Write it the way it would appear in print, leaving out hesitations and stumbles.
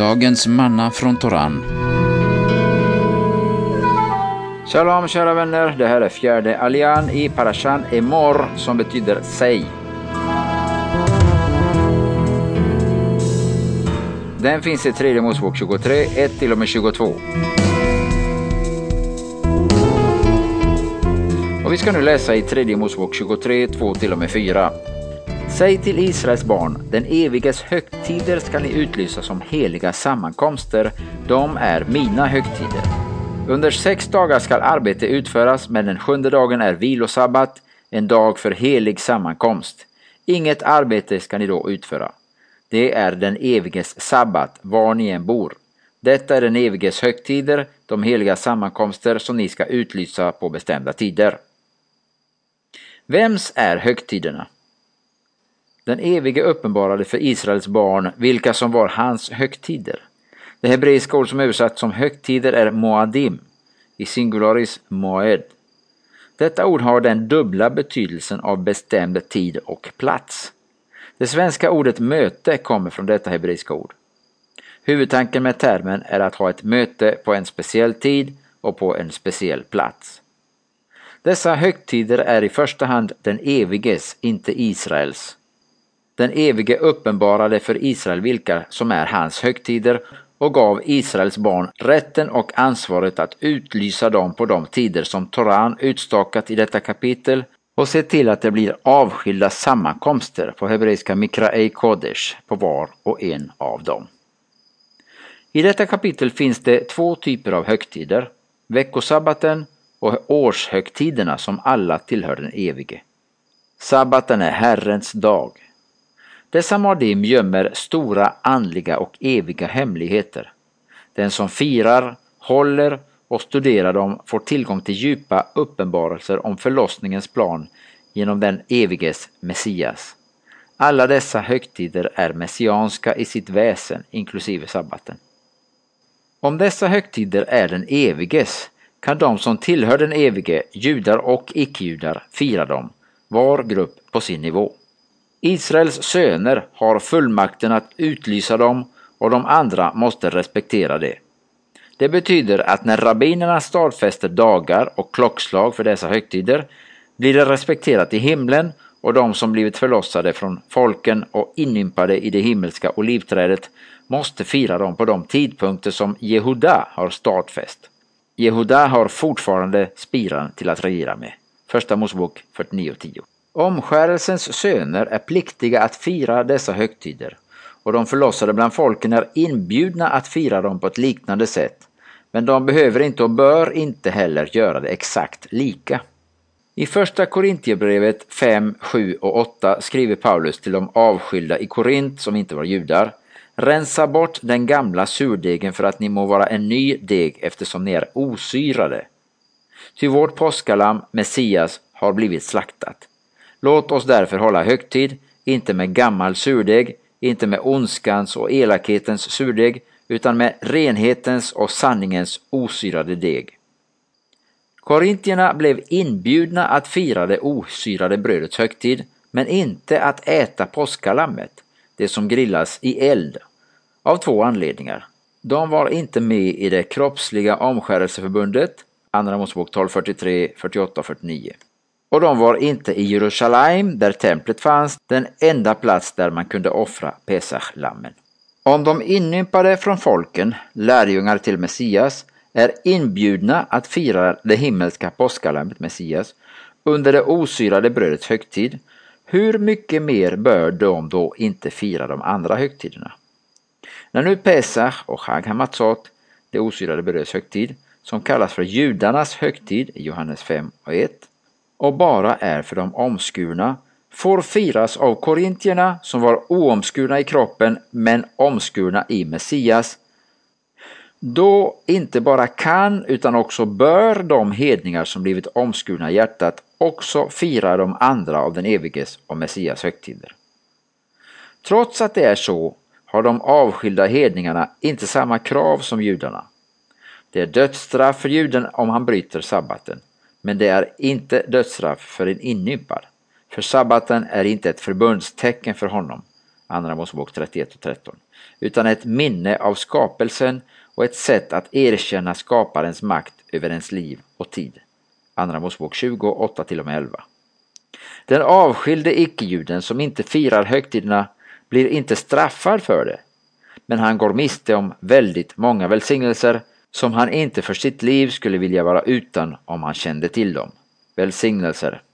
Dagens manna från Toran. Shalom kära vänner, det här är fjärde allian i Parashan Emor som betyder säg. Den finns i 3 Mosebok 23, 1-22. Och vi ska nu läsa i 3 Mosebok 23, 2-4. Säg till Israels barn, den eviges högtider ska ni utlysa som heliga sammankomster, de är mina högtider. Under 6 dagar ska arbete utföras, men den 7:e dagen är vilosabbat, en dag för helig sammankomst. Inget arbete ska ni då utföra. Det är den eviges sabbat, var ni än bor. Detta är den eviges högtider, de heliga sammankomster som ni ska utlysa på bestämda tider. Vems är högtiderna? Den evige uppenbarade för Israels barn vilka som var hans högtider. Det hebreiska ord som översatt som högtider är moadim, i singularis moed. Detta ord har den dubbla betydelsen av bestämd tid och plats. Det svenska ordet möte kommer från detta hebreiska ord. Huvudtanken med termen är att ha ett möte på en speciell tid och på en speciell plats. Dessa högtider är i första hand den eviges, inte Israels. Den evige uppenbarade för Israel vilka som är hans högtider och gav Israels barn rätten och ansvaret att utlysa dem på de tider som Toran utstakat i detta kapitel och se till att det blir avskilda sammankomster på hebreiska mikra'ei kodesh på var och en av dem. I detta kapitel finns det 2 typer av högtider, veckosabbaten och årshögtiderna som alla tillhör den evige. Sabbaten är Herrens dag. Dessa moadim gömmer stora andliga och eviga hemligheter. Den som firar, håller och studerar dem får tillgång till djupa uppenbarelser om förlossningens plan genom den eviges Messias. Alla dessa högtider är messianska i sitt väsen, inklusive sabbaten. Om dessa högtider är den eviges kan de som tillhör den evige, judar och icke-judar, fira dem, var grupp på sin nivå. Israels söner har fullmakten att utlysa dem och de andra måste respektera det. Det betyder att när rabbinerna stadfäster dagar och klockslag för dessa högtider blir det respekterat i himlen och de som blivit förlossade från folken och inympade i det himmelska olivträdet måste fira dem på de tidpunkter som Jehuda har stadfäst. Jehuda har fortfarande spiran till att regera med. 1 Mosebok 49:10. Omskärelsens söner är pliktiga att fira dessa högtider och de förlossade bland folken är inbjudna att fira dem på ett liknande sätt, men de behöver inte och bör inte heller göra det exakt lika. I 1 Korintierbrevet 5, 7 och 8 skriver Paulus till de avskilda i Korint som inte var judar: rensa bort den gamla surdegen för att ni må vara en ny deg eftersom ni är osyrade. Ty vårt påskalam, Messias, har blivit slaktat. Låt oss därför hålla högtid, inte med gammal surdeg, inte med ondskans och elakhetens surdeg, utan med renhetens och sanningens osyrade deg. Korintierna blev inbjudna att fira det osyrade brödets högtid, men inte att äta påskalammet, det som grillas i eld, av 2 anledningar. De var inte med i det kroppsliga omskärelseförbundet, 2 Mosebok 12:43, 48 och 49. Och de var inte i Jerusalem, där templet fanns, den enda plats där man kunde offra Pesach-lammen. Om de inympade från folken, lärjungar till Messias, är inbjudna att fira det himmelska påskalammet Messias under det osyrade brödets högtid, hur mycket mer bör de då inte fira de andra högtiderna? När nu Pesach och Chag HaMatzot, det osyrade brödets högtid, som kallas för judarnas högtid i Johannes 5:1, och bara är för de omskurna, får firas av korintierna som var oomskurna i kroppen men omskurna i Messias. Då inte bara kan utan också bör de hedningar som blivit omskurna i hjärtat också fira de andra av den eviges och Messias högtider. Trots att det är så har de avskilda hedningarna inte samma krav som judarna. Det är dödsstraff för juden om han bryter sabbaten. Men det är inte dödsstraff för en inympad, för sabbaten är inte ett förbundstecken för honom. Andra Mosebok 31 och 13, utan ett minne av skapelsen och ett sätt att erkänna skaparens makt över ens liv och tid. Andra Mosebok 20, 8-11. Den avskilde icke-juden som inte firar högtiderna blir inte straffad för det, men han går miste om väldigt många välsignelser som han inte för sitt liv skulle vilja vara utan om han kände till dem. Välsignelser